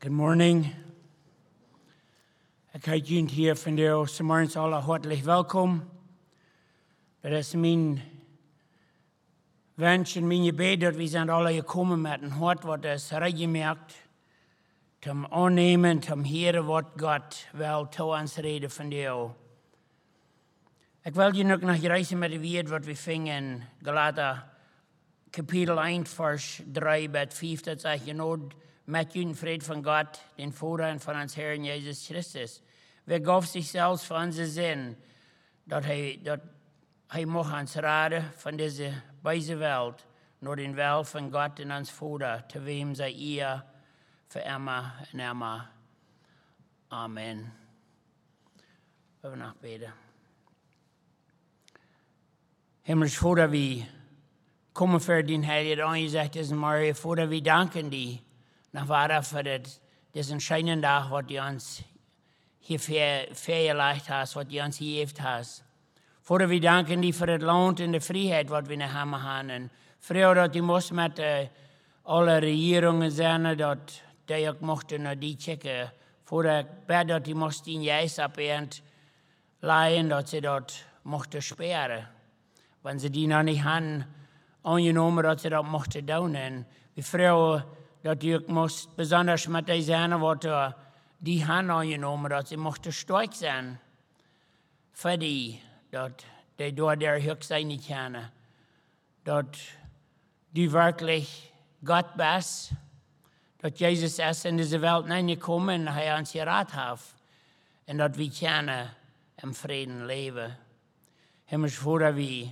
Good morning. Ik heet jullie hier vandaag vanmorgen alle hartelijk welkom. Dat is mijn wens en mijn gebed dat we zijn alle gekomen met een hart wat is rechtgemerkt. Om aannemen, om heren wat God wil toe ons reden vandaag. Ik wil je nog reizen met de woord wat we vingen in Galater kapitel 1 vers 3 bij 5. Dat zegt je nou met jullie vrede van God, den Vader en van ons Herrn Jezus Christus. Wer gaf zichzelf voor onze zin, dat hij mocht ons raden van deze wijze wereld, naar den wil van God en ons Vader, te wem zij eer voor immer en immer. Amen. We gaan nog bidden. Himmels Vader, we komen voor den Heilige aangezegd is, maar Vader, we danken die. Nog waar voor deze schijnende dag, wat je ons hier vergelegd hast, wat je ons gegeven hast. Vader, we danken die voor het land en de vrijheid wat we naar hem hebben. En vooral dat die moest met alle regeringen zijn, dat die ook mochten naar die checken. Vader, ik bid dat die moest in Jezus op eind leiden, dat ze dat mochten speren. Wanneer ze die nog niet hadden aangenomen, dat ze dat mochten doen. En we vragen dat die ook moest, besonders met die zijn wat die hebben aangenomen, dat ze mochten sterk zijn. Voor die, dat die door der Hück zijn niet kennen. Dat die werkelijk God best, dat Jezus is in deze wereld gekomen en hij ons geraad heeft. En dat we kunnen in vrede leven. Himmels Vader, we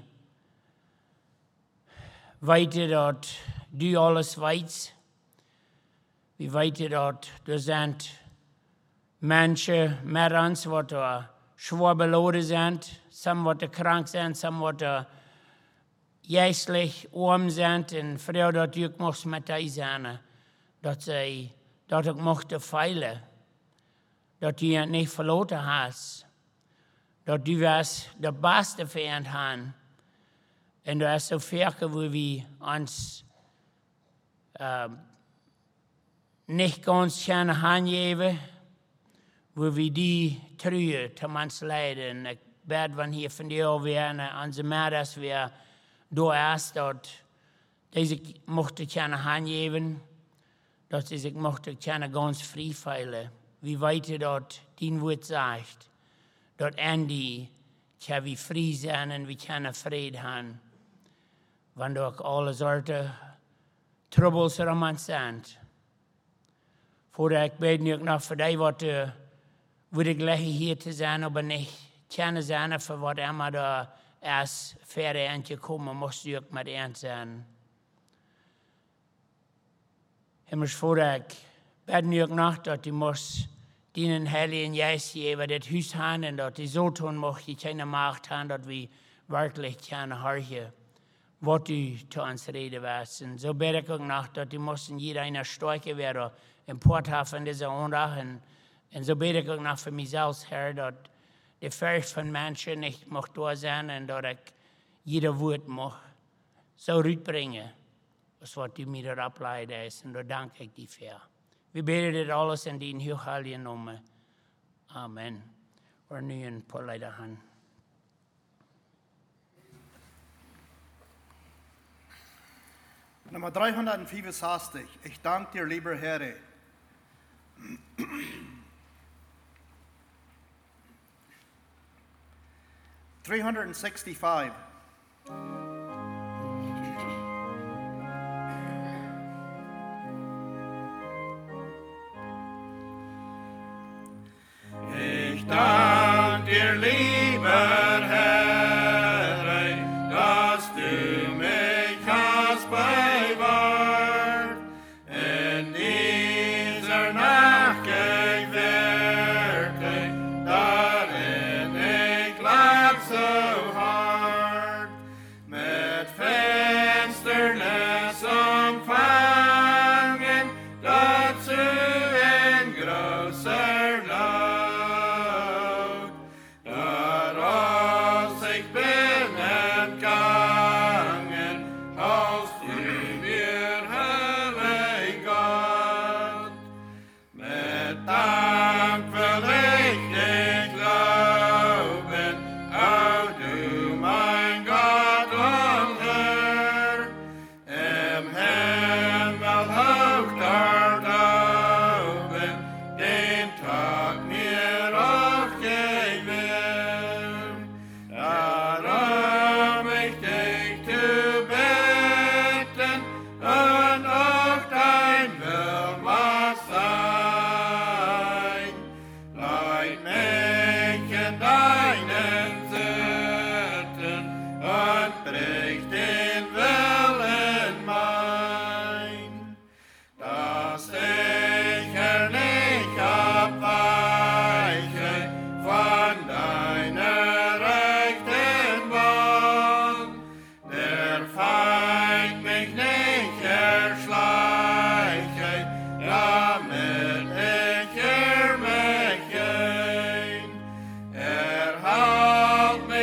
weten dat du alles weet. We weten dat er zijn mensen met ons wat zwaar beladen zijn, sommigen wat krank zijn, sommigen wat geestelijk arm zijn. En vooral dat je ook mocht met die zijn, dat zij dat ook mochten feilen. Dat je het niet verloren hast. Dat je was de beste vijand hebben. En er is zo veel waar we ons nicht ganz gerne aangeven, wo wir die Treue zum uns leiden. Ich bete, wenn hier von dir werden, onze Mädels wir da ist, dass diese mochte gerne aangeven, dass sie sich mochte gerne ganz frei fühlen. Wir weten, dass dein Wort sagt, dass an die wir frei sein und wir können Frieden haben. Wenn doch alle Sorten Troubles um uns sind. Vader, ik bid nu ook nog voor die wat ik liggen hier te zijn, aber niet kunnen zijn voor wat immer daar is verder eindje komen, moest u ook met eind zijn. Himmels Vader, ik bid nu ook nog dat u moest dienen Heiligen Geist geven, dit huis hebben en dat u zo doen mocht, je keine macht hebben, dat we werkelijk kunnen horen wat u te ons reden was. En zo bid ik ook nog dat u moest in jeder einer sterker werden, in Porthaaf van deze ondag. En zo bid ik ook nog voor mezelf, Heer, dat de vers van mensen niet mocht door zijn en dat ik jeder woord mocht zo uitbrengen, als wat u mij erop leidde is. En daar dank ik die voor. We bidden dit alles in die heel heilige naam. Amen. We nu een paar leider aan. Nummer 365. Ich danke dir, lieber Herr. $365. Ich danke dir, lieber Herr, dass du mich hast bewahrt. In dieser Nacht ich wirklich, darin ich lag so hart.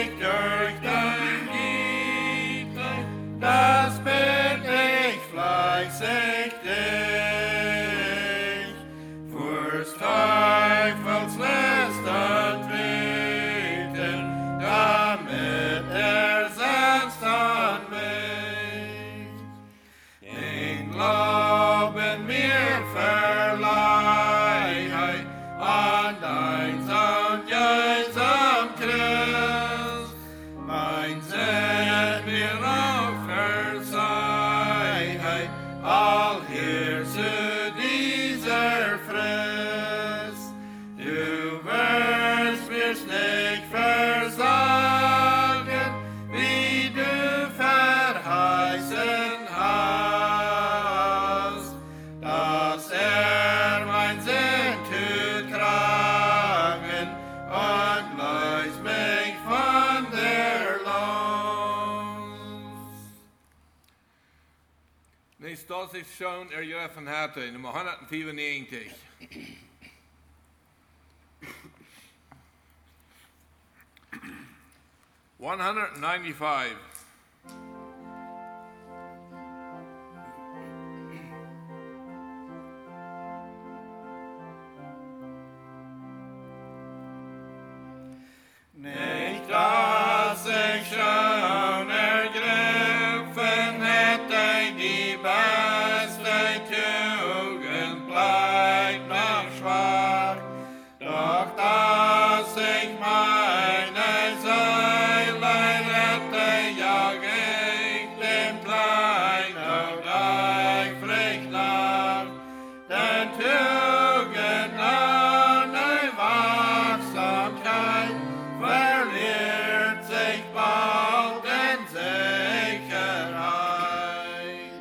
ich durch dein Giebel, das bitt ich fleißig dich, fur's Teufels List und Weten, damit setzt an mich. Den Glauben mir verleih, an dein Sohn Jesus Christ, mein Sinn mir auch verzeih, all hier zu dieser Frist. Du wirst mir's nicht versagen, wie du verheißen hast, dass mein Sinn tut tragen und löst mich von der Last. Nächstes das ist schon ergriffen hatte, Nummer 194. $195. Nicht, dass ich schon ergriffen hätte, die beste Tugend bleibt noch schwach, doch dass ich meine Seele rette, jag ich dem Klein und eifrig nach, denn Tugend ohne Wachsamkeit verliert sich bald in Sicherheit.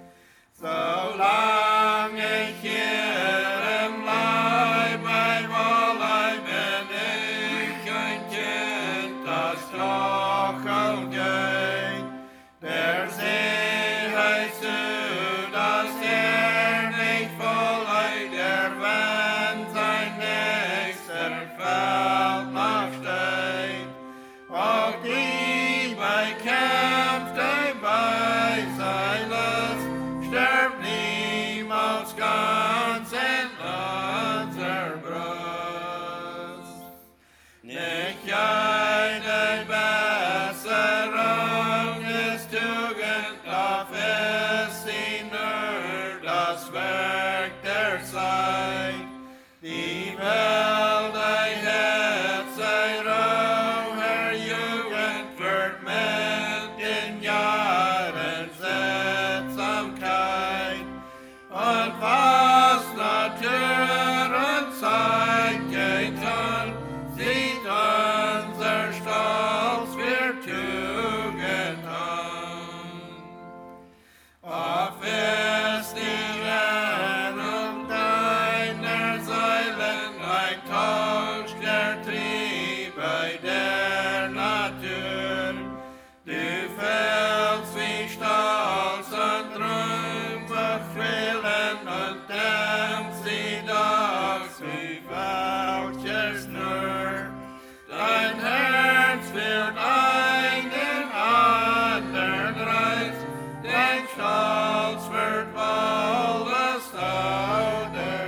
Solange ich hier im Leib mein Wohlleib bin ich ein Kind, das strauchelt geht. Der See heißt du, dass nicht volleit, der wenn sein nächster Feld noch steht. Auch die bekämpft bei sein Lust, stirbt niemals ganz in unser Brust. Nicht eine Besserung ist Tugend, doch ist sie nur das Werk der Zeit. Die Welt ein Herz, ein roher Jugend wird mit den Jahren Sittsamkeit. Und was Natur und Zeit getan, sieht unser Stolz für Tugend an. Auf ist die Ernung deiner Seilen ein Tausch der Triebe der Natur. Du fällst wie Stolz und Trümpfe quälen und dämpfst sie doch wie Fauchers nur. Dein Herz wird einen anderen Reiz, dein Stolz wird bald das Tau der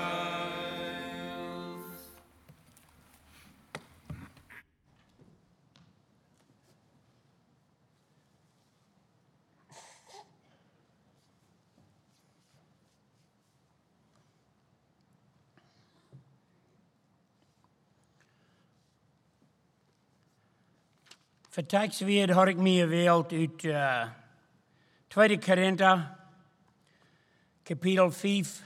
Geist. Voor tekstweer had ik me gewählt uit 2 Korinther, kapitel 5,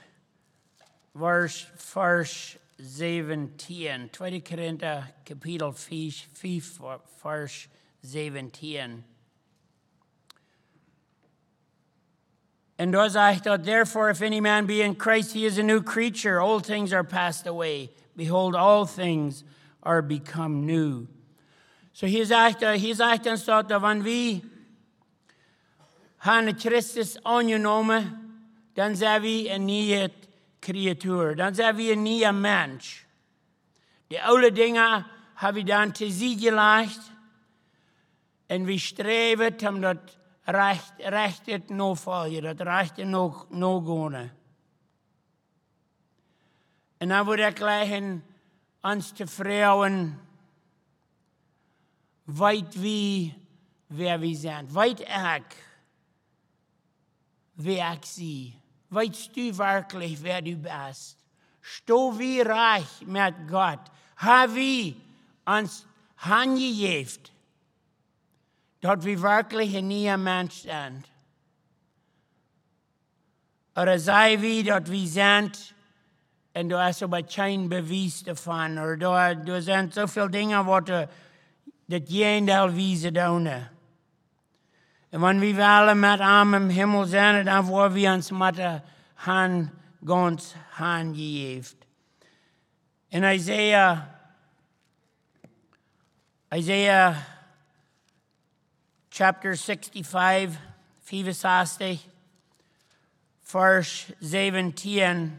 vers 17. 2 Korinther, kapitel 5, vers 17. And daar zegt dat, therefore, if any man be in Christ, he is a new creature. All things are passed away. Behold, all things are become new. Så hier zegt dan staat dat wanneer we han Christus aangenomen, dan zijn we een nieuwe creatuur. Dan zijn we een nieuwe mens. De oude dingen hebben we dan te zijde gelegd En we streven om dat recht nog volgen, dat recht nog gaan. En dan wil ik leggen ons te vrouwen, weet wie wer we zijn. Weet ik wie ik zie. Weet du wirklich, wer du bist. Sto wie reich mit Gott. Ha wie uns handgegeven, dat we wirklich een nieuwe mens zijn. Oder sei wie dat we zijn, en daar is aber geen bewijs ervan. Oder daar zijn zoveel dingen wat dat jendel wijzen doen. En wanneer we alle met hem im Himmel zijn, dan worden we ons met de hand ganz handgegeven. In Isaiah chapter 65, 65, verse 17.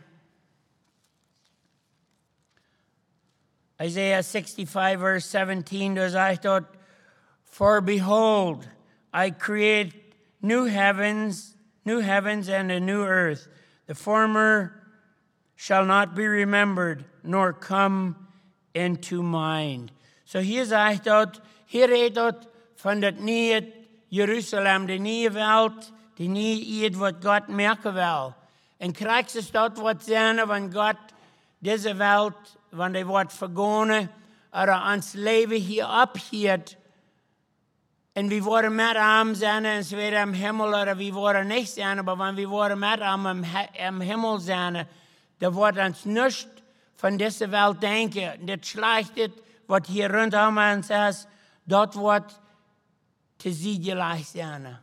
Isaiah 65, verse 17, daar zegt dat, For behold, I create new heavens and a new earth. The former shall not be remembered, nor come into mind. So hier zegt dat, hier redt dat van dat nieuwe Jeruzalem, de nieuwe wereld, de nieuwe eed wat God merken wil. En krijgt is dat wat zijn van God, deze wereld, wanneer die wordt vergonnen, oder ons leven hier abhiert. En we worden met hem zijn, en ze werden im Himmel, oder we worden niet zijn, maar wanneer we worden met hem im Himmel zijn, dan wordt ons niets van deze wereld denken. Dit slechte, wat hier rondom ons is, dat wordt te ziedelijk zijn.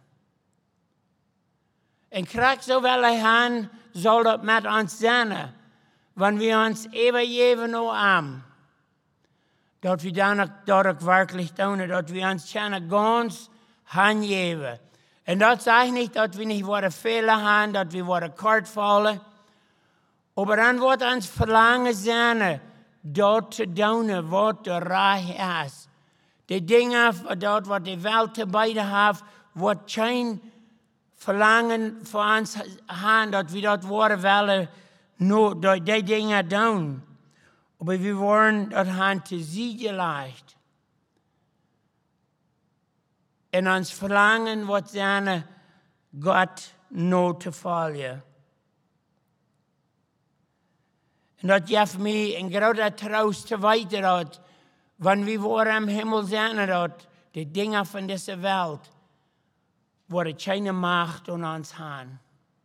En krijg zowel aan, zal dat met ons zijn, wanneer we ons even geven naar hem. Dat we dan ook werkelijk doen, dat we ons ganz handgeven. En dat zegt niet dat we niet worden fehlen gaan, dat we worden kort vallen. Maar dan wordt ons verlangen zijn, dat te doen wat de recht is. De dingen, dat wat de wereld te bieden heeft, wordt geen verlangen voor ons gaan, dat we dat worden willen, dat die dingen doen. Maar we worden dat hand te zien gelegd. En ons verlangen wordt zijn God nooit te volgen. En dat geeft mij een grote troost te weten dat, wanneer we worden im Himmel zijn, dat de dingen van deze wereld worden geen macht aan ons gaan.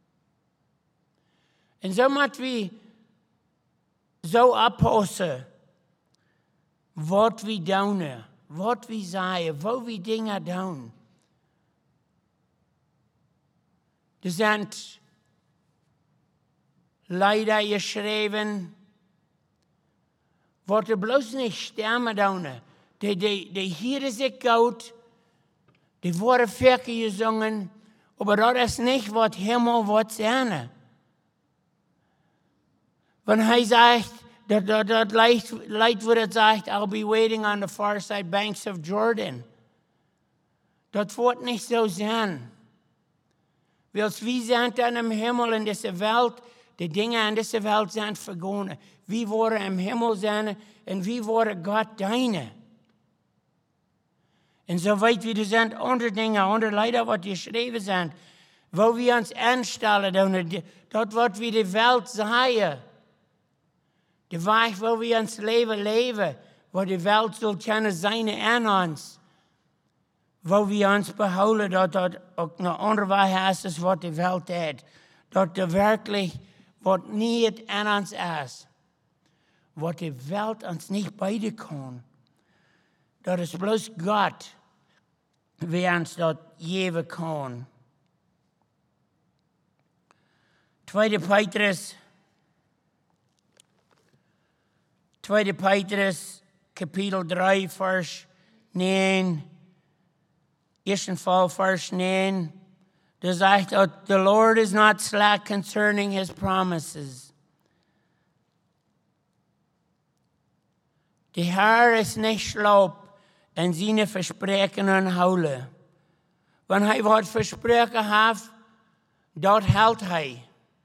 En zo moeten we zo oppassen wat we doen, wat we zeggen, hoe we dingen doen. Er zijn leider geschreven, wat er bloos niet stemmen doen. Die hier zich koud, die worden verkeerd gezongen, maar dat is niet wat Himmel wordt zijn. Want hij zegt, dat lijkt wat het zegt, I'll be waiting on the far side banks of Jordan. Dat wordt niet zo zijn. Wils wie zijn dan im Himmel in deze wereld, de dingen in deze wereld zijn vergonnen. Wie worden im Himmel zijn en wie worden God dienen. En zo weten we, er zijn andere dingen, andere leider wat geschreven zijn, waar we ons aanstellen, dat wat we de wereld zeggen. De weg waar we ons leven, waar de wereld zal kunnen zijn aan ons. Waar we ons behouden, dat ook een andere weg is, als wat de wereld heeft. Dat er werkelijk wat niet aan ons is. Wat de wereld ons niet bieden kan. Dat is bloos God, wie ons dat geven kan. 2 Petrus, kapitel 3, vers 9. Eerst Fall, vers 9. Daar zegt dat the Lord is not slack concerning his promises. De Heer is niet slap en zijn verspreken houden. Wanneer hij wat verspreken heeft, dat houdt hij.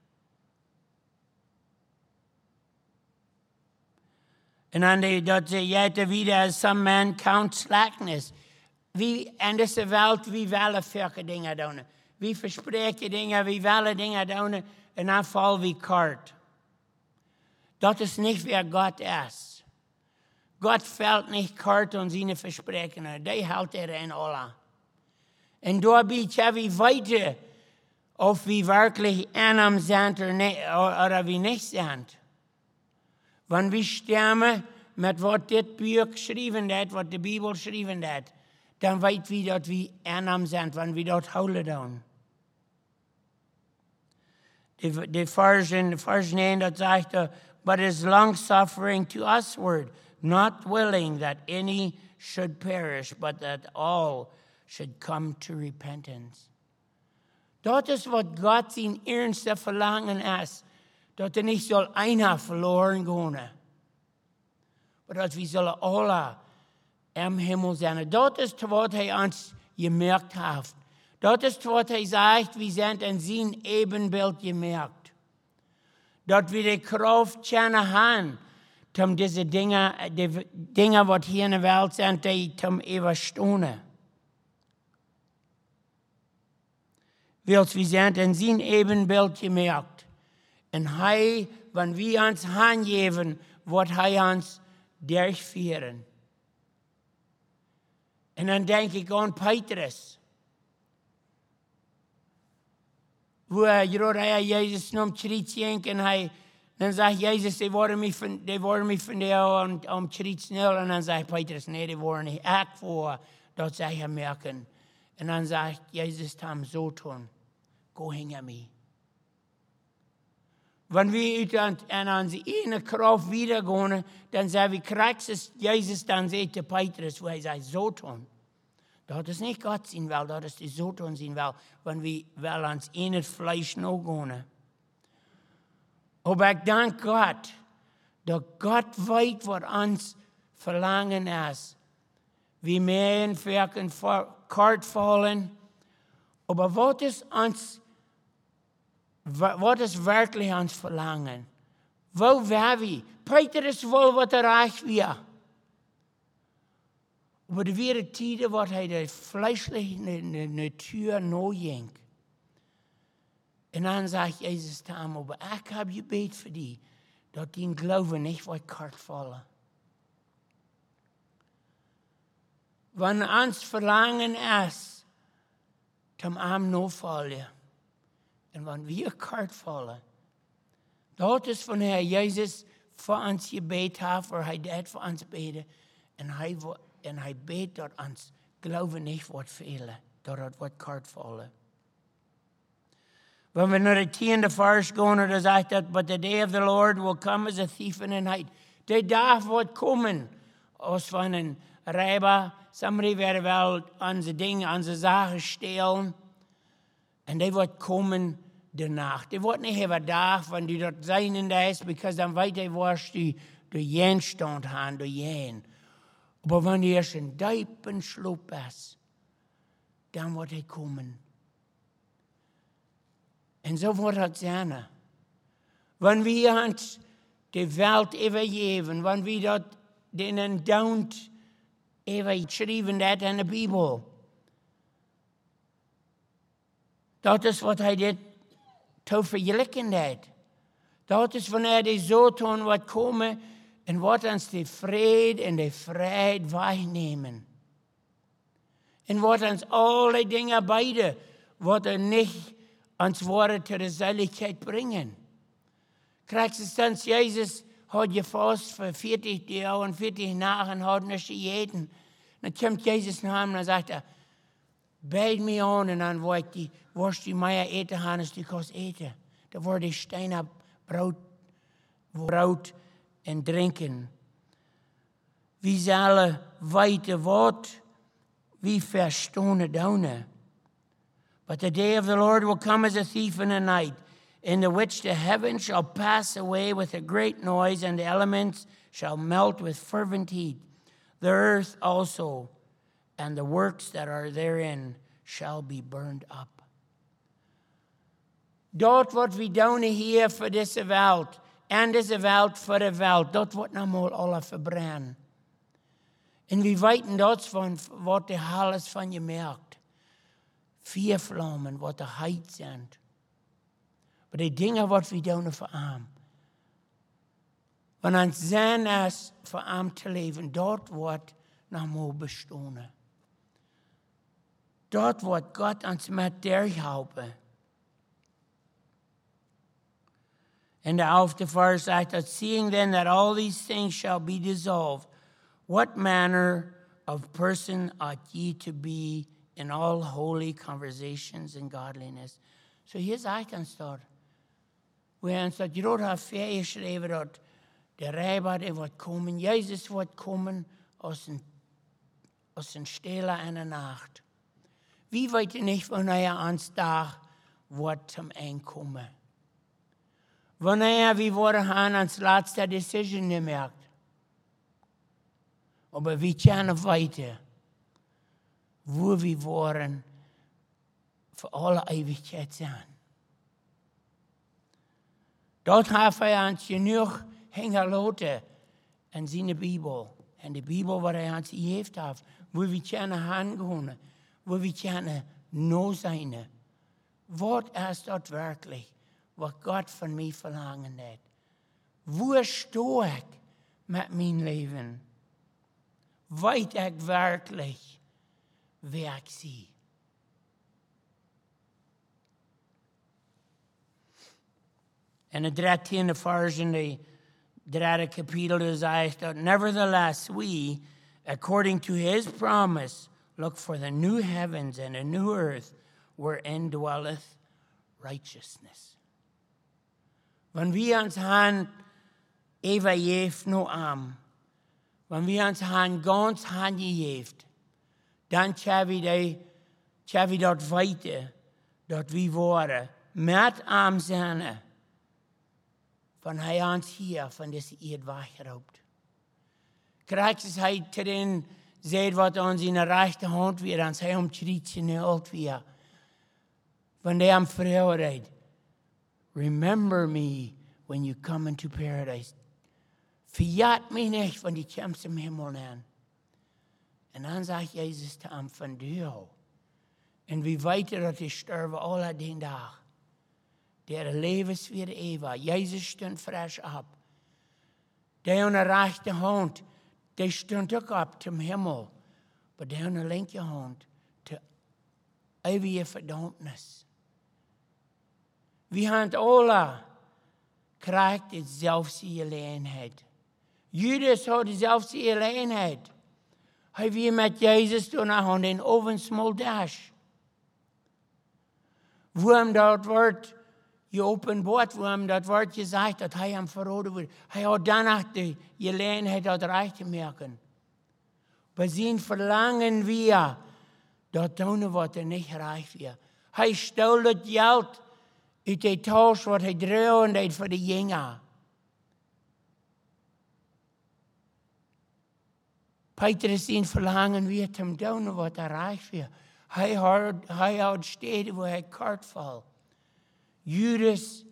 En dan dat ze jette wieder, some man count slackness. Wie in deze wereld, wie willen veel dingen doen. Wie verspreken dingen, wie willen dingen doen. En dan vallen we kort. Dat is niet wie God is. God fällt niet kort aan zijn verspreken. Die houdt in alle. En daarbij hebben we weten of we werkelijk in hem zijn of we niet zijn. Wanneer we stemmen met wat dit boek geschreven heeft, wat de Bijbel geschreven heeft, dan weten we dat we in hem zijn, wanneer we dat houden doen. De vers 9 dat zegt, but is long suffering to usward, not willing that any should perish, but that all should come to repentance. Dat is wat God zijn eerste verlangen is. Dat niet zal einer verloren gaan. Maar dat we zullen alle im Himmel zijn. Dat is wat hij ons gemerkt heeft. Dat is wat hij zegt, we zijn in zijn evenbeeld gemerkt. Dat we de kracht kennen hebben, om deze dingen wat hier in de wereld zijn, te overstaan. Want we zijn in zijn evenbeeld gemerkt. En hij, wanneer we ons aangeven, wordt hij ons durchführen. En dan denk ik aan Petrus. Wo Jezus nam Chritschenk en dan zegt Jezus, die worden me van jou om Chritschnel. En dan zegt Petrus, nee, die worden niet echt voor dat zij hem merken. En dan zegt Jezus hem zo doen, go hinter me. Wanneer we uit aan onze ene kracht wieder gaan, dan zijn we krijgt Jezus dan zegt te Petrus, wo hij zei, zo doen. Dat is niet God zijn wel, dat is de zo doen zijn wel, wanneer we wel ans in het vlees nog gaan. Maar ik dank God, dat God weet wat ons verlangen is. We meer werken kort vallen, maar wat is werkelijk ons verlangen? Wo waren we? Petrus wil wat recht weer. Maar er waren tijden wat hij de vleeselijke natuur nodig. En dan zegt Jezus te hem, maar ik heb je gebed voor die, dat die geloven niet wordt kort vallen. Wanneer ons verlangen is, om hem nog vallen. En wanneer we kort vallen, dat is wanneer Jezus voor ons gebed heeft, waar hij dat voor ons beden. En hij bedt dat ons geloven niet wordt velen, dat het wordt kort vallen. Wanneer we naar de 10e vers gaan, dan zegt dat, but the day of the Lord will come as a thief in the night. De dag wordt komen, als van een rijber, somebody werden wel onze dingen, onze zaken stelen. En die wordt komen de nacht. Die wordt niet hebben dag, van die dat zijn in de is, because dan weet hij waar die de jen stond aan, de jen. Maar wanneer er een diepe sloep is, dan wordt hij komen. En zo wordt het zijn. Wanneer we ons de wereld overgeven, wanneer we dat in een don't overschrijven dat in de Bijbel. Dat is wat hij dit te vergelijken heeft. Dat is wanneer die zo doen wat komen en wat ons de vrede en de vrijheid wegnemen. En wat ons alle dingen beide, wat er niet ons woorden tot de zaligheid brengen. Krijgstens Jezus had je vast voor 40 dagen en 40 nachten had niet gegeten. Dan komt Jezus naar hem en zegt hij, bijd me aan en dan wordt die worst die mij eten gaan als die kost eten. Dan wordt die stenen brood en drinken. Wie zullen weten wat wie verstonen doen. But the day of the Lord will come as a thief in the night, in the which the heavens shall pass away with a great noise, and the elements shall melt with fervent heat. The earth also and the works that are therein shall be burned up. Dat wat we doen hier voor deze wereld, en deze wereld voor de wereld, dat wordt namelijk alle verbrennen. En we weten dat van wat de alles van je merkt. 4 vlammen, wat de heid zijn. Maar die dingen wat we doen voor hem. Want ons zijn is voor hem te leven, dat wordt namelijk bestaan. Dat wordt God ons met der helpen. And the 11th verse says that, seeing then that all these things shall be dissolved, what manner of person ought ye to be in all holy conversations and godliness? So here's uitgangspunt. Waar ons dat groot heeft geschreven dat de Rijber die wordt komen, Jezus wordt komen als een stille en een nacht. Wie weet niet wanneer ons dag wordt zum Einkommen. Wanneer we worden gaan ans laatste decision gemerkt. Aber we kunnen weten wo we worden voor alle eeuwigheid zijn. Dat heeft hij ons genoeg hingelaten in zijn Bibel. En de Bibel wat hij ons gegeven heeft, wo we kunnen gaan, wo we kunnen nou zijn. Wat is dat werkelijk? Wat God van mij verlangen heeft. Waar sta ik met mijn leven? Weet ik werkelijk wie ik zie? En het 13e vers in de 3e kapitel zegt dat, nevertheless we, according to his promise, look for the new heavens and a new earth wherein dwelleth righteousness. Wenn wir uns han Eva jeft no am, wenn wir uns han ganz han jeft, dann tja wir dort weiter, dort wir waren, mit am seine, von hij ons hier, von deze Erde weggeraubt. Krijgt hij te den, seht wat ons in de rechte hand weer, ans hij omschrietje neult weer, von der am Freude. Remember me when you come into paradise. Verjaat mij niet, want die komt im Himmel aan. En dan zegt Jezus te hem van jou. En we weten dat hij sterven alle den dag. Der levens weer eeuwig. Jezus stond frisch op. Der aan de rechte hand, der stond ook op zum Himmel. Maar der aan de linker hand, te eeuwige verdammnis. We hebben alle krijgt dezelfde gelegenheid. Judas had dezelfde gelegenheid. Hij weer met Jezus toen aan den ovensmoldash. Wo hem dat wordt geopenbaard, wo hem dat wordt gezegd dat hij hem verraden wordt. Hij had danach de gelegenheid dat recht te merken. Bij zijn verlangen weer dat doen wat niet recht weer. Hij stel het geld uit de tas wat hij droeg deed voor de jongen. Petrus zijn verlangen weer te doen wat hij recht weer. Hij had steden waar hij kort valt. Judas,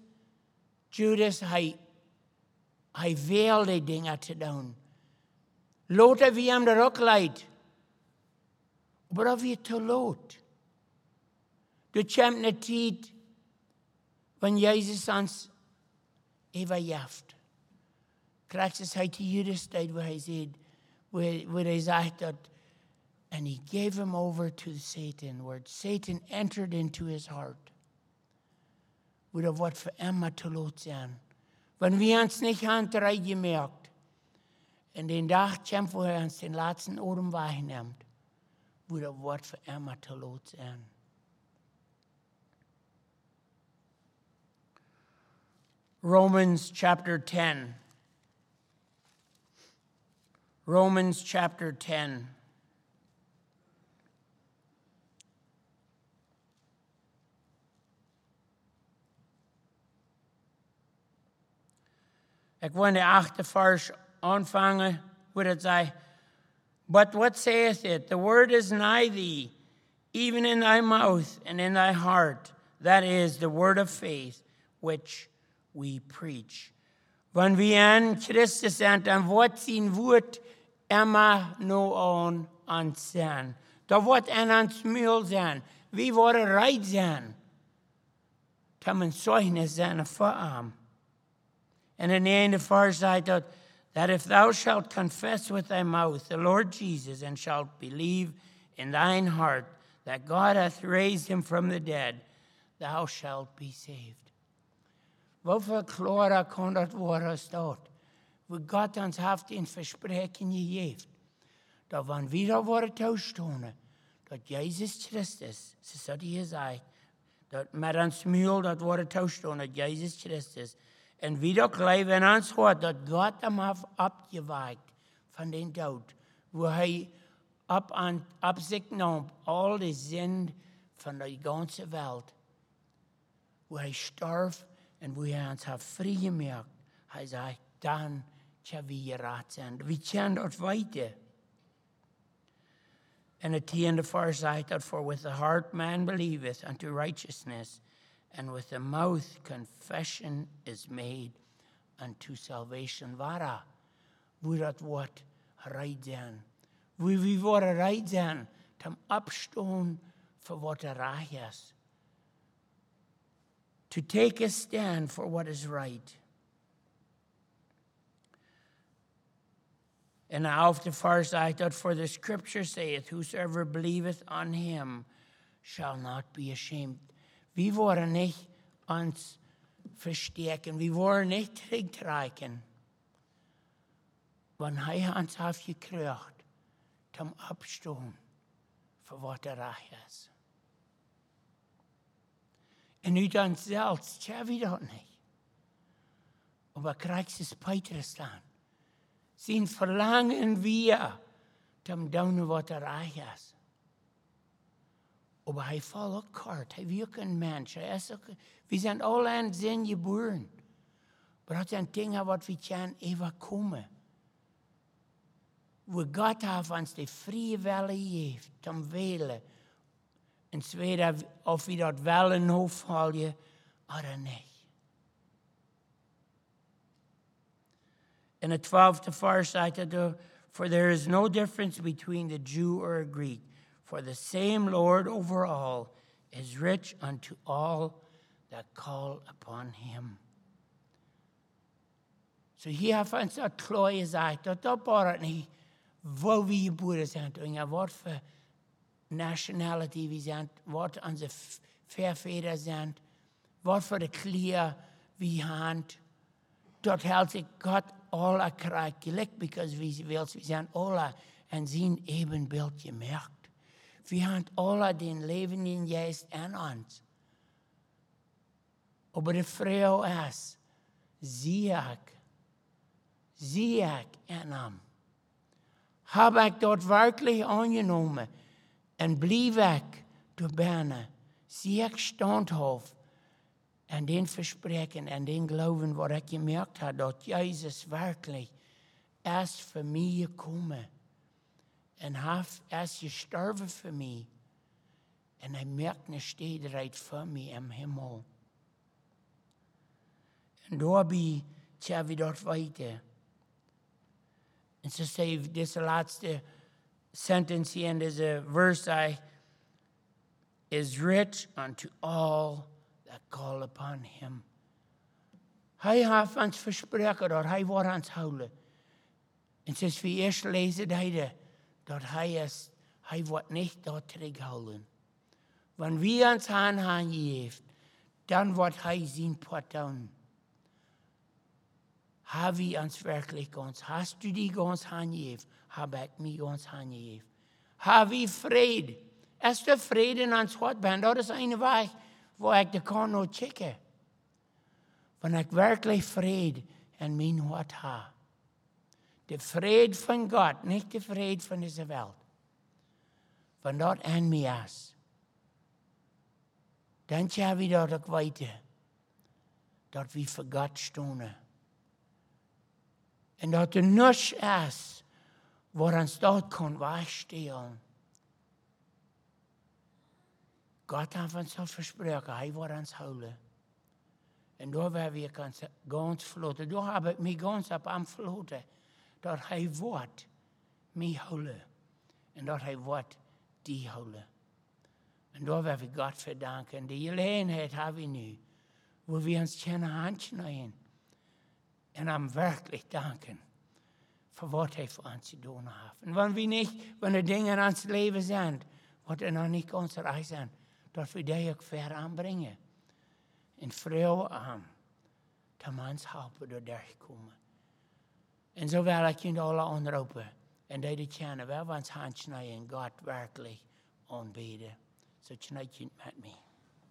hij wilde dingen te doen. Later wie hem er ook leidt. Maar dat weer te laat. Er komt een tijd, wanneer Jezus ons even jaft. Krijgt hij te Judas tijd waar hij zegt, waar hij zegt dat, and he gave him over to Satan, where Satan entered into his heart. Wo dat wordt voor hem te laat zijn. Wanneer we ons niet aan het rijden gemerkt, en den dag komt, wo hij ons den laatste odem wegneemt, wo dat wordt voor hem te laat zijn. Romans chapter 10. Romans chapter 10. Ik wil de 8e vers aanvangen, waar het zei, But what saith it? The word is nigh thee, even in thy mouth and in thy heart. That is the word of faith, which we preach. Wanneer we aan Christus zijn, dan wordt zijn woord immer nou aan zijn. Dat wordt aan ons mul zijn. We worden reit zijn. Dat men zeugnis zijn voor hem. And in the end of verse I thought, that if thou shalt confess with thy mouth the Lord Jesus, and shalt believe in thine heart that God hath raised him from the dead, thou shalt be saved. Wat klarer kan dat worden als dat? Wat God ons heeft in verspreken gegeven. Dat wanneer we daar worden toestonden, dat Jezus Christus, zoals hij zei, dat met ons mul dat worden toestonden, dat Jezus Christus, en wie dat leven in ons hart, dat God hem heeft opgewekt van den dood, wo hij op zich nam al de zin van de ganze wereld, wo hij starf en wo hij ons heeft vrijgemaakt. Hij zei, dan zullen we gered zijn. We kunnen dat weten. And at the end of our sight, that for with the heart man believeth unto righteousness, and with the mouth confession is made unto salvation. Waar dat wordt reit zijn. We worden reit zijn, om opstaan voor wat recht is. To take a stand for what is right. And auf the far side, that for the scripture saith, whosoever believeth on him shall not be ashamed. We worden nicht uns verstärken, wir wollen nicht zurücktreiben. Wenn er uns aufgekriegt, zum Abstehen, für was recht ist. Und nicht uns selbst, tja, wir das nicht. Aber kriegst es Petrus dann. Sein Verlangen wir, zum tun, was recht ist. Aber hij valt ook kort. Hij is ook een mens. We zijn alle aan zin geboren. Maar dat zijn dingen wat we kunnen overkomen. Waar God heeft ons de vrije wille geeft, om willen. En zweden of we dat willen hoofdvallen, of niet. In the 12th verse, I said, for there is no difference between the Jew or a Greek. For the same Lord over all is rich unto all that call upon him. So hier heeft ons dat klaar gezegd, dat wordt niet waar we geboren zijn, en wat voor nationality we zijn, wat onze voorvaders zijn, wat voor de kleur we hebben. Dat helpt zich God alle krijgt gelijk, because we zijn alle en zijn evenbeeld gemerkt. We hebben alle den levenden Geist in ons. Aber de vrouw is, zie ik in hem. Heb ik dat werkelijk aangenomen en blijf ik door binnen. Zie ik standhoud en den verspreken en den geloven wat ik gemerkt heb, dat Jezus werkelijk is voor mij gekomen. En hij is gestorven voor mij. En hij merkt een stederheid voor mij in hemel. En daarbij zullen we dat weten. En zo zei deze laatste sentence hier in deze verse, is rich unto all that call upon him. Hij heeft ons verspreken dat hij wordt ons houden. En zoals we eerst lezen, dat hij wordt niet dat terughouden. Wanneer we ons aan geeft, dan wordt hij zijn pad doen. Heb we ons werkelijk ons? Hast du die ons aangegeven? Heb ik mij ons aangegeven? Heb we vrede? Is er vrede in ons hart? Dat is een weg waar ik de kan nog checken. Wanneer ik werkelijk vrede in mijn hart heb. De vrede van God, niet de vrede van deze wereld. Van dat in mij is. Dan zullen we dat ook weten. Dat we voor God stonden. En dat er niets is waar ons dat kon wegstelen. Gott heeft ons al versproken, hij wil ons houden. En daar waar we ganz floten, daar heb ik mij ganz op aan floten, dat hij wordt mij houden. En dat hij wordt die houden. En daar waar we God verdanken. Die gelegenheid hebben we nu, waar we ons kunnen handschneiden. En hem werkelijk danken voor wat hij voor ons gedaan heeft. En wanneer dingen in ons leven zijn, wat er nog niet ons recht zijn, dat we die ook ver aanbrengen. En vrouwen aan, dat we ons helpen door daar komen. En zo wil ik jullie alle aanroepen. En die kennen, wel we ons handsnijden en God werkelijk aanbidden. Zo tonight je met me.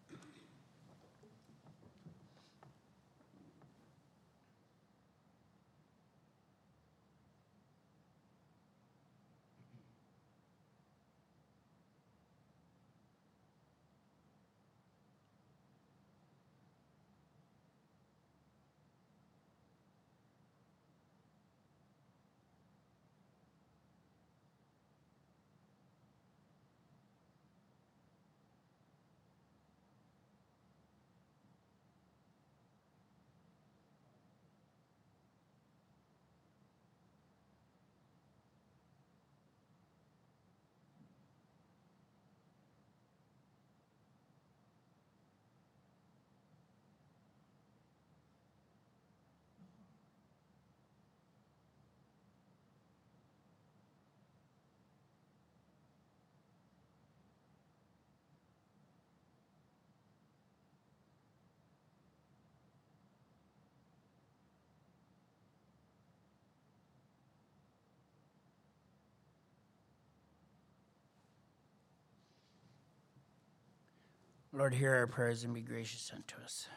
Lord, hear our prayers and be gracious unto us.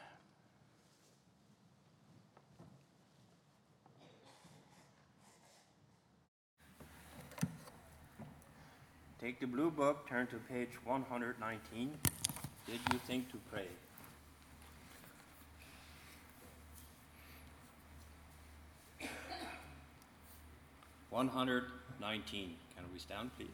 Take the blue book, turn to page 119. Did you think to pray? (119). Can we stand, please?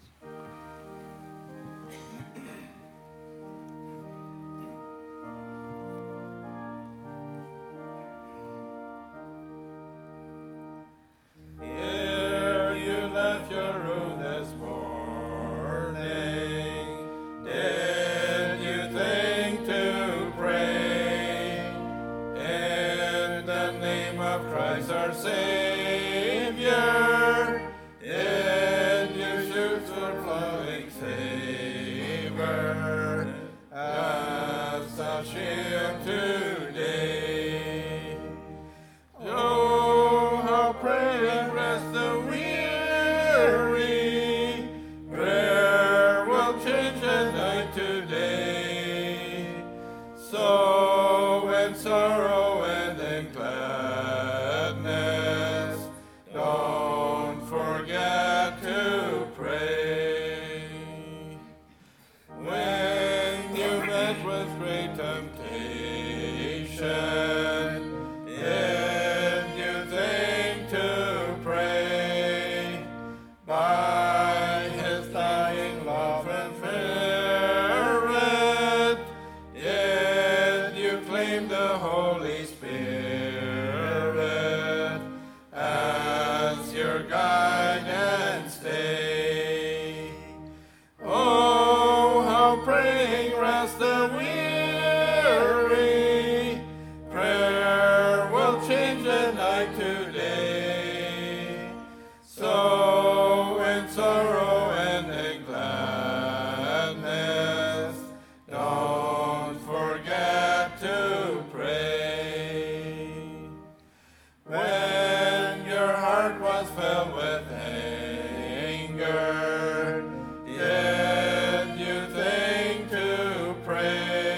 Did you think to pray?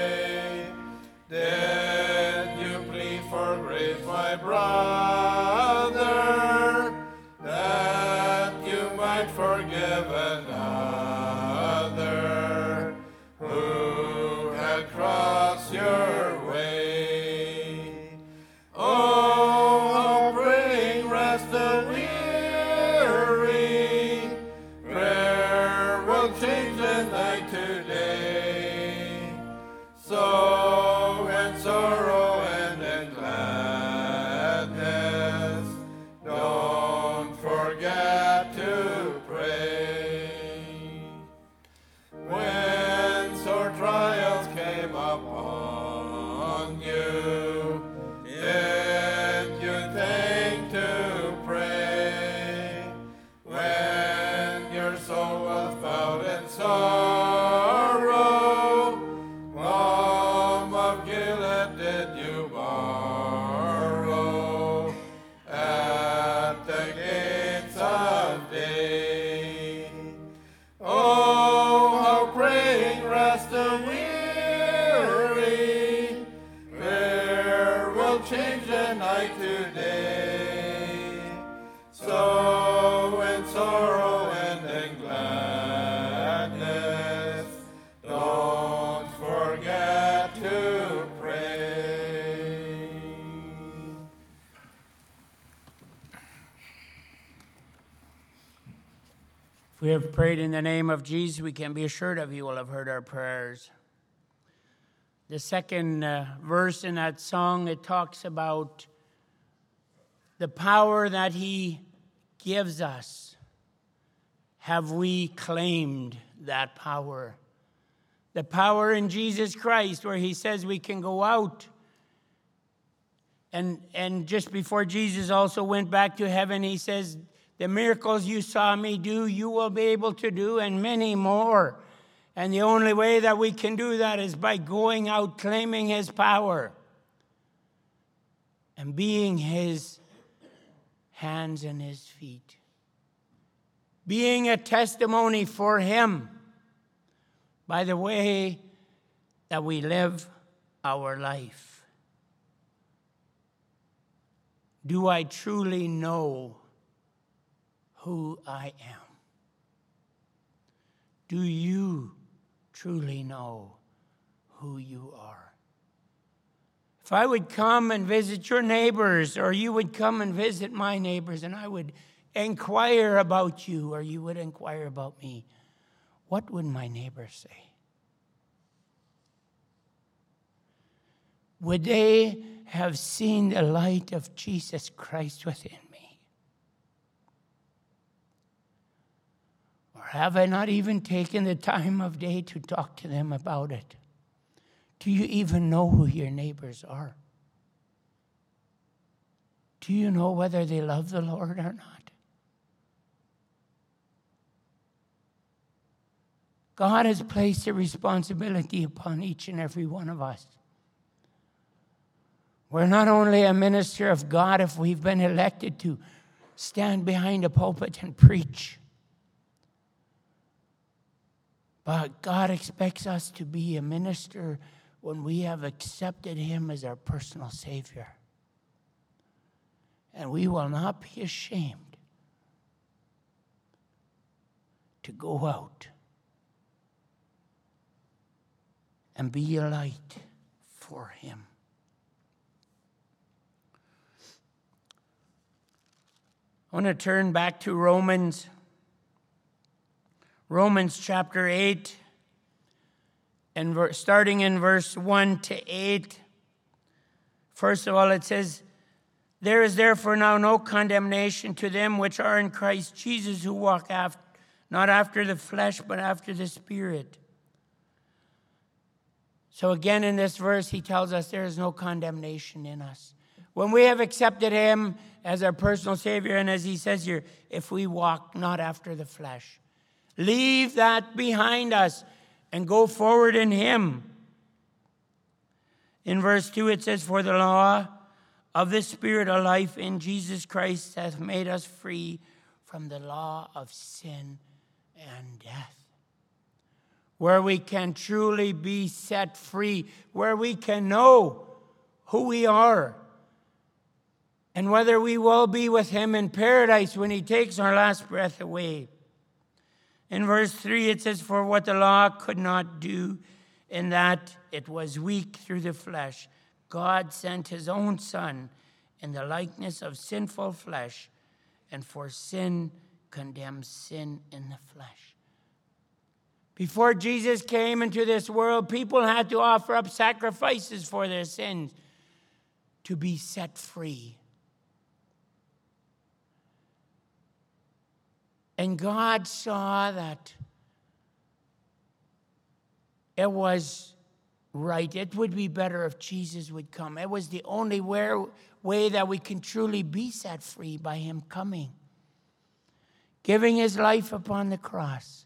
today. So in sorrow and in gladness, don't forget to pray. When sore trials came upon you, did you think to pray? When your soul was bowed in sorrow, balm of Gilead did you borrow at the gates of day? Oh, how praying rest the weary, prayer will change the night to day. So in sorrow and in gladness, don't forget to pray. If we have prayed in the name of Jesus, we can be assured of He will have heard our prayers. The second verse in that song, it talks about the power that He gives us. Have we claimed that power? The power in Jesus Christ, where He says we can go out. And just before Jesus also went back to heaven, He says, the miracles you saw me do, you will be able to do, and many more. And the only way that we can do that is by going out, claiming His power, and being His hands and His feet. Being a testimony for Him by the way that we live our life. Do I truly know who I am? Do you truly know who you are? If I would come and visit your neighbors, or you would come and visit my neighbors, and I would inquire about you, or you would inquire about me, what would my neighbors say? Would they have seen the light of Jesus Christ within me? Or have I not even taken the time of day to talk to them about it? Do you even know who your neighbors are? Do you know whether they love the Lord or not? God has placed a responsibility upon each and every one of us. We're not only a minister of God if we've been elected to stand behind a pulpit and preach, but God expects us to be a minister when we have accepted Him as our personal Savior. And we will not be ashamed to go out and be a light for Him. I want to turn back to Romans chapter 8, and starting in verse 1 to 8. First of all, it says, there is therefore now no condemnation to them which are in Christ Jesus, who walk not after the flesh, but after the Spirit. So again, in this verse, he tells us there is no condemnation in us. When we have accepted Him as our personal Savior, and as he says here, if we walk not after the flesh, leave that behind us and go forward in Him. In verse 2, it says, for the law of the Spirit of life in Jesus Christ hath made us free from the law of sin and death. Where we can truly be set free, where we can know who we are, and whether we will be with Him in paradise when He takes our last breath away. In verse 3, it says, for what the law could not do, in that it was weak through the flesh, God sent His own Son in the likeness of sinful flesh, and for sin condemns sin in the flesh. Before Jesus came into this world, people had to offer up sacrifices for their sins to be set free. And God saw that it was right. It would be better if Jesus would come. It was the only way that we can truly be set free, by him coming, giving his life upon the cross,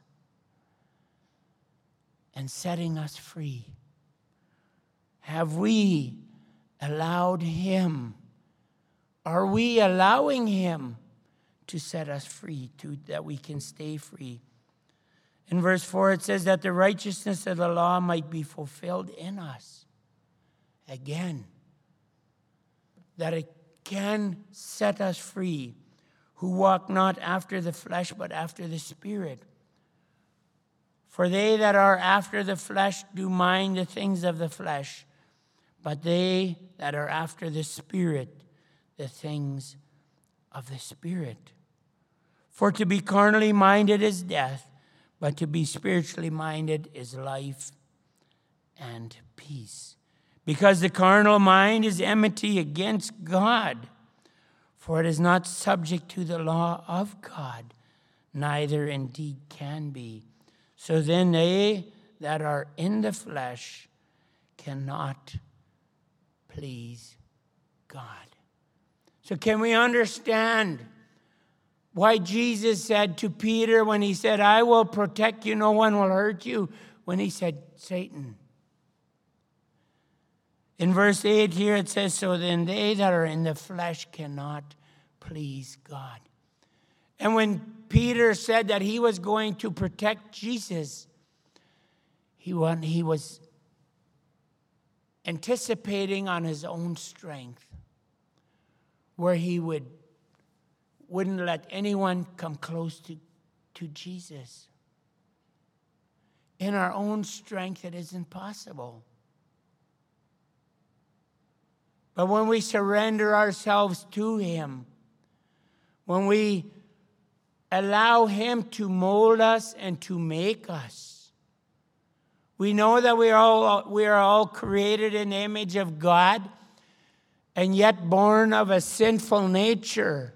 and setting us free. Have we allowed him? Are we allowing him to set us free, that we can stay free? In verse 4, it says that the righteousness of the law might be fulfilled in us. Again, that it can set us free, who walk not after the flesh, but after the Spirit. For they that are after the flesh do mind the things of the flesh, but they that are after the Spirit, the things of the Spirit. For to be carnally minded is death, but to be spiritually minded is life and peace. Because the carnal mind is enmity against God, for it is not subject to the law of God, neither indeed can be. So then they that are in the flesh cannot please God. So can we understand why Jesus said to Peter, when he said, I will protect you, no one will hurt you, when he said, Satan? In verse 8 here it says, so then they that are in the flesh cannot please God. And when Peter said that he was going to protect Jesus, he was anticipating on his own strength, where he wouldn't let anyone come close to Jesus. In our own strength, it isn't possible. But when we surrender ourselves to him, when we allow him to mold us and to make us, we know that we are all created in the image of God, and yet born of a sinful nature,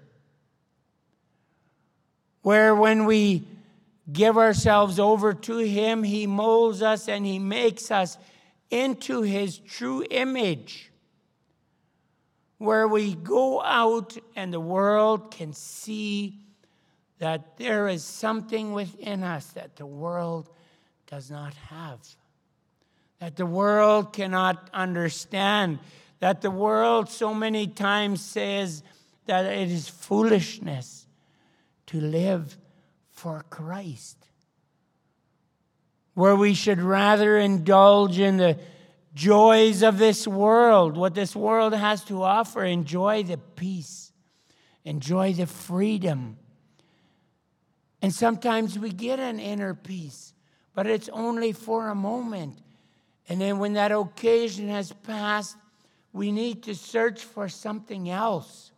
where when we give ourselves over to him, he molds us and he makes us into his true image, where we go out and the world can see that there is something within us that the world does not have, that the world cannot understand, that the world so many times says that it is foolishness to live for Christ, where we should rather indulge in the joys of this world, what this world has to offer, enjoy the peace, enjoy the freedom. And sometimes we get an inner peace, but it's only for a moment. And then when that occasion has passed, we need to search for something else.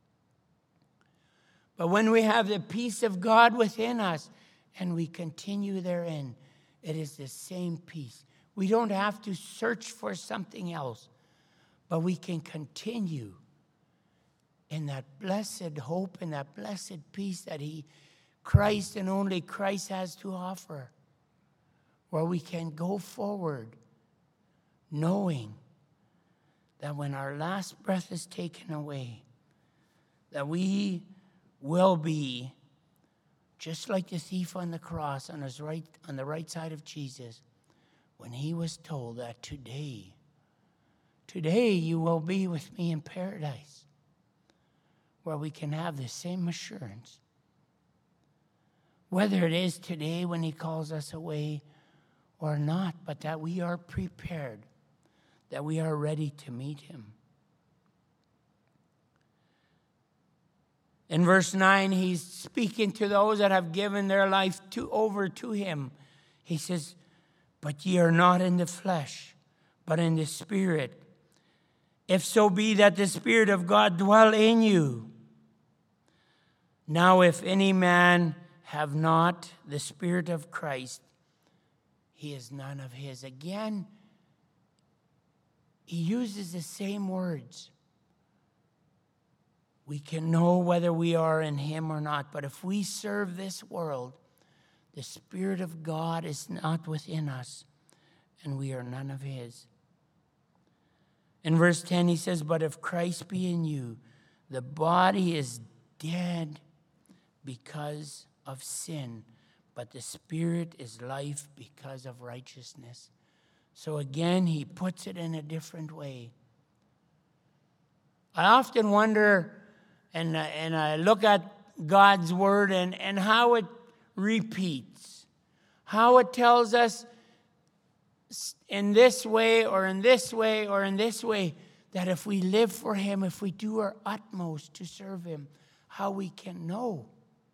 But when we have the peace of God within us and we continue therein, it is the same peace. We don't have to search for something else, but we can continue in that blessed hope and that blessed peace that Christ and only Christ has to offer, where we can go forward knowing that when our last breath is taken away, that we will be just like the thief on the cross on the right side of Jesus, when he was told that today you will be with me in paradise, where we can have the same assurance. Whether it is today when he calls us away or not, but that we are prepared, that we are ready to meet him. In verse 9, he's speaking to those that have given their life over to him. He says, but ye are not in the flesh, but in the Spirit, if so be that the Spirit of God dwell in you. Now if any man have not the Spirit of Christ, he is none of his. Again, he uses the same words. We can know whether we are in him or not, but if we serve this world, the Spirit of God is not within us, and we are none of his. In verse 10, he says, but if Christ be in you, the body is dead because of sin, but the Spirit is life because of righteousness. So again, he puts it in a different way. I often wonder, and I look at God's word and how it repeats, how it tells us in this way or in this way or in this way, that if we live for him, if we do our utmost to serve him, how we can know.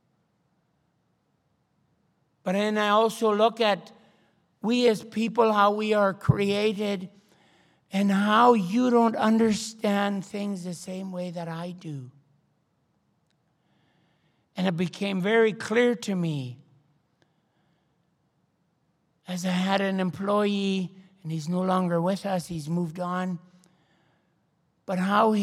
But then I also look at we as people, how we are created, and how you don't understand things the same way that I do. And it became very clear to me as I had an employee, and he's no longer with us, he's moved on, but how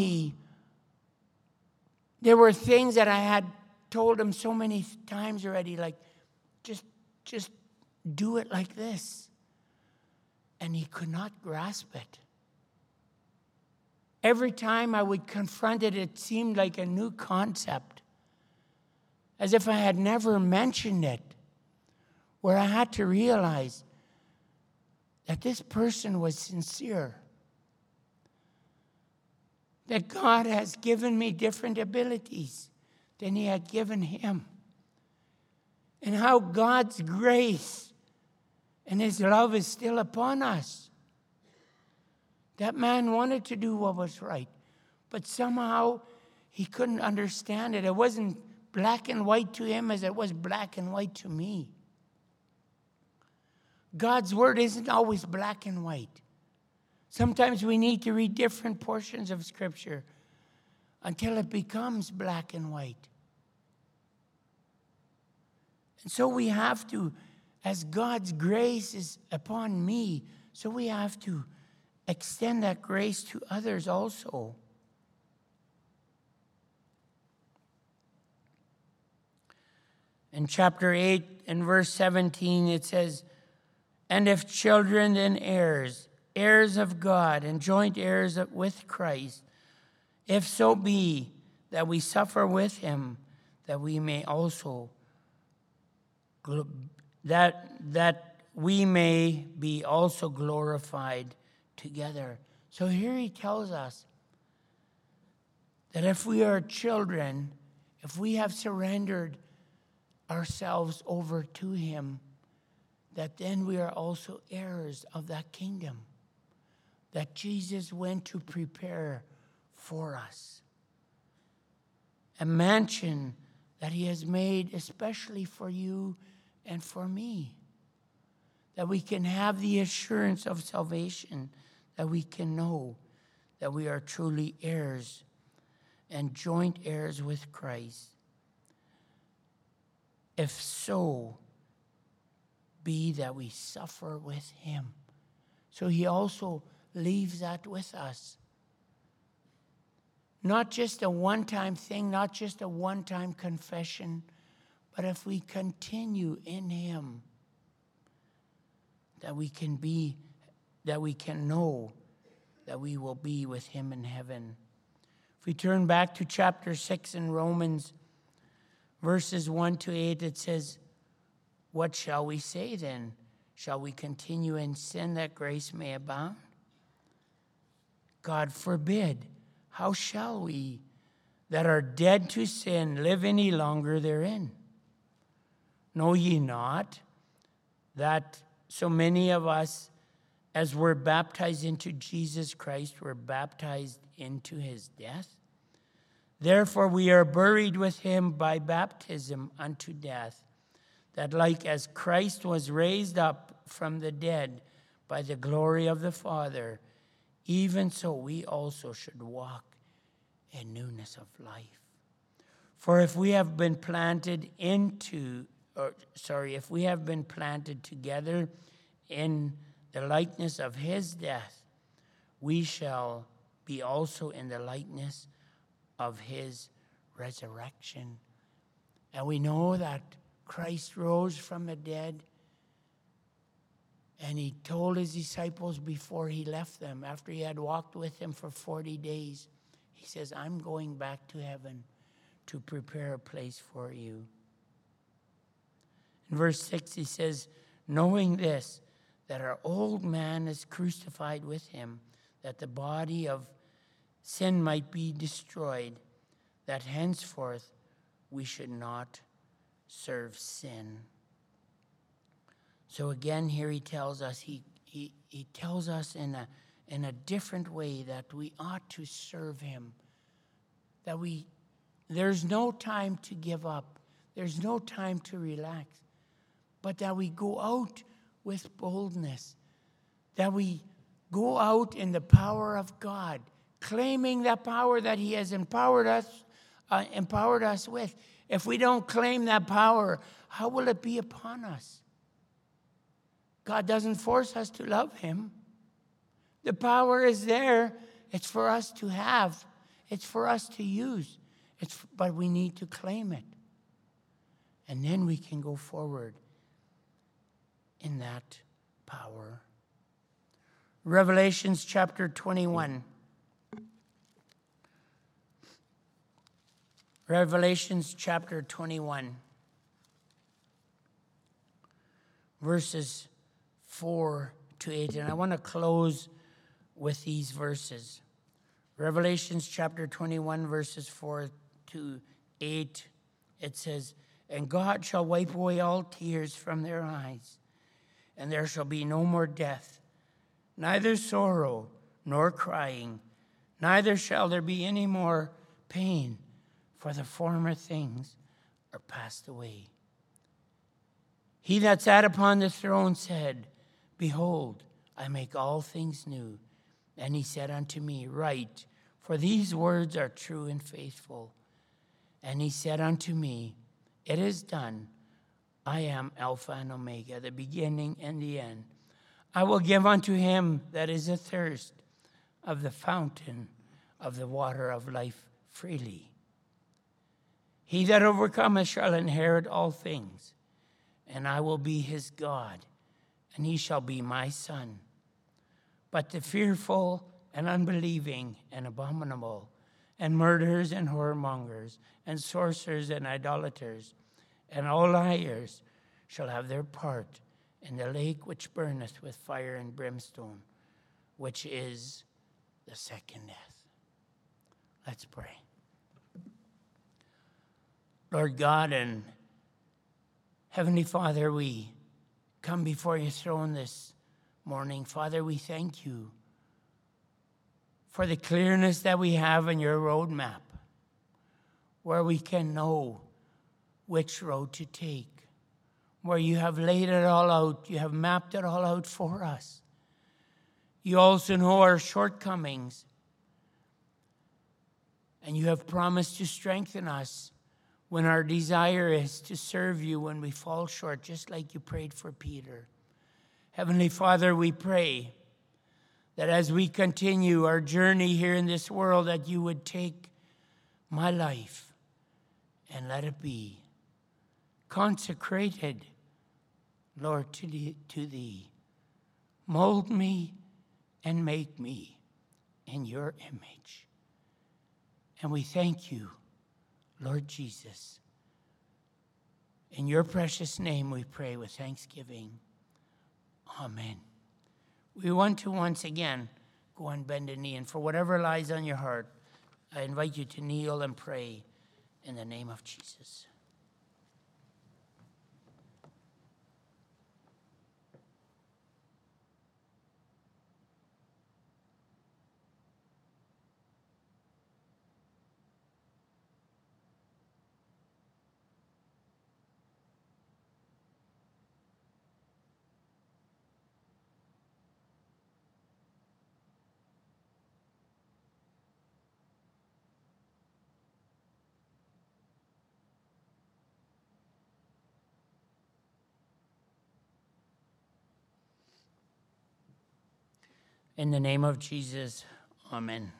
there were things that I had told him so many times already, like, just do it like this. And he could not grasp it. Every time I would confront it, it seemed like a new concept, as if I had never mentioned it, where I had to realize that this person was sincere, that God has given me different abilities than he had given him, and how God's grace and his love is still upon us. That man wanted to do what was right, but somehow he couldn't understand it. It wasn't black and white to him as it was black and white to me. God's word isn't always black and white. Sometimes we need to read different portions of Scripture until it becomes black and white. And so we have to, as God's grace is upon me, so we have to extend that grace to others also. In chapter 8, in verse 17, it says, and if children, then heirs, heirs of God, and joint heirs with Christ, if so be that we suffer with him, that we may also that we may be also glorified together. So here he tells us that if we are children, if we have surrendered ourselves over to him, that then we are also heirs of that kingdom that Jesus went to prepare for us. A mansion that he has made especially for you and for me, that we can have the assurance of salvation, that we can know that we are truly heirs and joint heirs with Christ. If so be that we suffer with him. So he also leaves that with us. Not just a one-time thing, not just a one-time confession, but if we continue in him, that we can know that we will be with him in heaven. If we turn back to chapter 6 in Romans, verses 1 to 8, it says, what shall we say then? Shall we continue in sin that grace may abound? God forbid. How shall we that are dead to sin live any longer therein? Know ye not that so many of us as were baptized into Jesus Christ were baptized into his death? Therefore we are buried with him by baptism unto death, that like as Christ was raised up from the dead by the glory of the Father, even so we also should walk in newness of life. For if we have been planted together in the likeness of his death, we shall be also in the likeness of his resurrection. And we know that Christ rose from the dead, and he told his disciples before he left them, after he had walked with them for 40 days, he says, I'm going back to heaven to prepare a place for you. In verse 6, he says, knowing this, that our old man is crucified with him, that the body of sin might be destroyed, that henceforth we should not serve sin. So again, here he tells us, he tells us in a different way that we ought to serve him. That there's no time to give up. There's no time to relax. But that we go out with boldness. That we go out in the power of God, claiming that power that he has empowered us with. If we don't claim that power, how will it be upon us? God doesn't force us to love him. The power is there. It's for us to have. It's for us to use. But we need to claim it. And then we can go forward in that power. Revelations chapter 21. Revelations chapter 21. Verses 4 to 8. And I want to close with these verses. Revelations chapter 21, verses 4 to 8. It says, and God shall wipe away all tears from their eyes, and there shall be no more death, neither sorrow nor crying, neither shall there be any more pain, for the former things are passed away. He that sat upon the throne said, behold, I make all things new. And he said unto me, write, for these words are true and faithful. And he said unto me, it is done. I am Alpha and Omega, the beginning and the end. I will give unto him that is athirst of the fountain of the water of life freely. He that overcometh shall inherit all things, and I will be his God, and he shall be my son. But the fearful and unbelieving and abominable, and murderers and whoremongers, and sorcerers and idolaters, and all liars shall have their part in the lake which burneth with fire and brimstone, which is the second death. Let's pray. Lord God and Heavenly Father, we come before your throne this morning. Father, we thank you for the clearness that we have in your roadmap, where we can know which road to take, where you have laid it all out, you have mapped it all out for us. You also know our shortcomings, and you have promised to strengthen us when our desire is to serve you when we fall short, just like you prayed for Peter. Heavenly Father, we pray that as we continue our journey here in this world, that you would take my life and let it be consecrated, Lord, to thee. Mold me and make me in your image. And we thank you, Lord Jesus. In your precious name we pray with thanksgiving. Amen. We want to once again go on bended knee, and for whatever lies on your heart, I invite you to kneel and pray in the name of Jesus. In the name of Jesus, amen.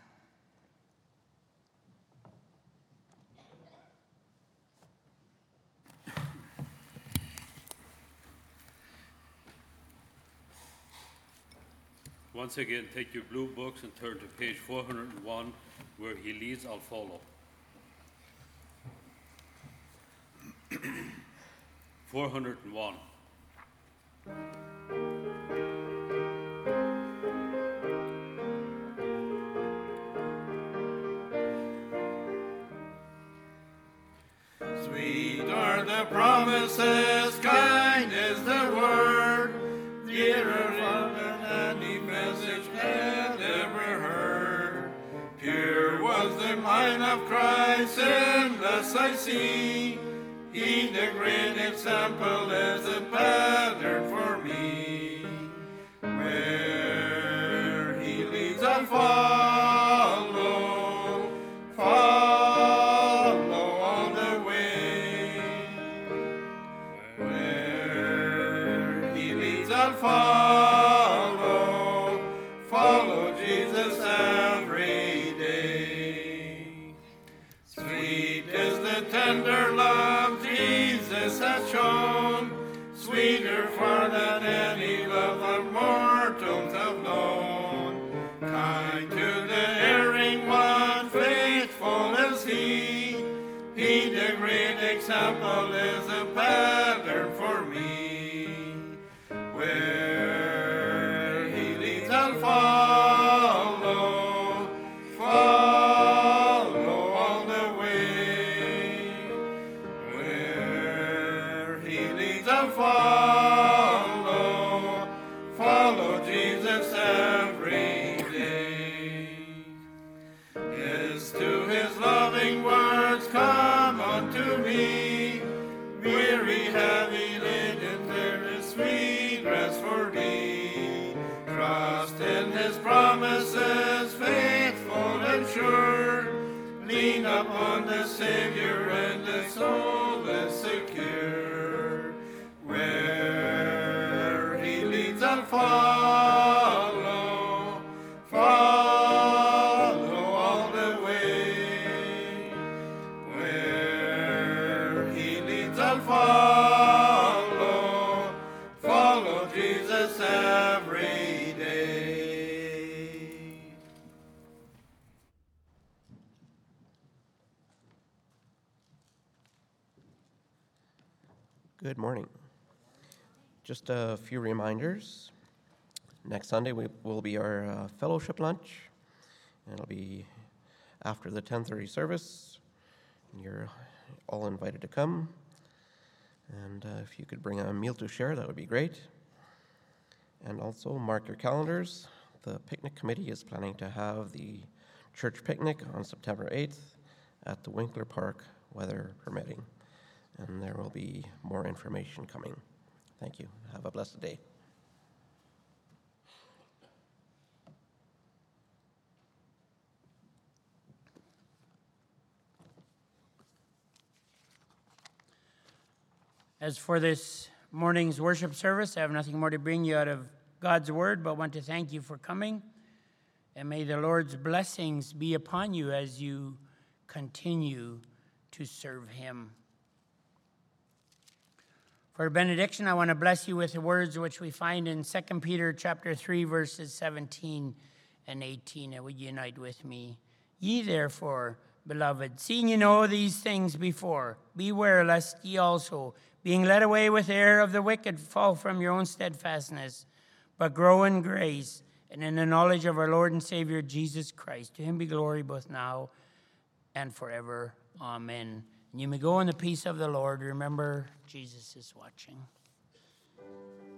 Once again, take your blue books and turn to page 401, where he leads, I'll follow. 401. Sweet are the promises, kind is the word, dearer than any message had ever heard. Pure was the mind of Christ, sinless I see. He the great example is a pattern for me. Where he leads I follow, follow all the way. Where he leads I follow, follow Jesus every day. Sweet is the tender love Jesus has shown, sweeter far than any love of mortals have known. Kind to the erring one, faithful is he. He the great example is a pattern for me. Where he leads I'll follow, follow all the way. Where he leads I'll follow, follow Jesus every day. Yes, to his loving words, come unto me. Weary, heavy laden, there is sweet rest for thee. Trust in his promises, faithful and sure. Lean upon the Savior and the soul is secure. Where he leads I'll follow, follow all the way. Where he leads I'll follow, follow Jesus every day. Good morning. Just a few reminders. Next Sunday will be our fellowship lunch, and it'll be after the 10:30 service. You're all invited to come, and if you could bring a meal to share, that would be great. And also mark your calendars. The picnic committee is planning to have the church picnic on September 8th at the Winkler Park, weather permitting. And there will be more information coming. Thank you. Have a blessed day. As for this morning's worship service, I have nothing more to bring you out of God's word, but want to thank you for coming. And may the Lord's blessings be upon you as you continue to serve him. For benediction, I want to bless you with the words which we find in 2 Peter chapter 3, verses 17 and 18. And would you unite with me? Ye therefore, beloved, seeing you know these things before, beware lest ye also, being led away with the error of the wicked, fall from your own steadfastness, but grow in grace and in the knowledge of our Lord and Savior Jesus Christ. To him be glory both now and forever. Amen. And you may go in the peace of the Lord. Remember, Jesus is watching.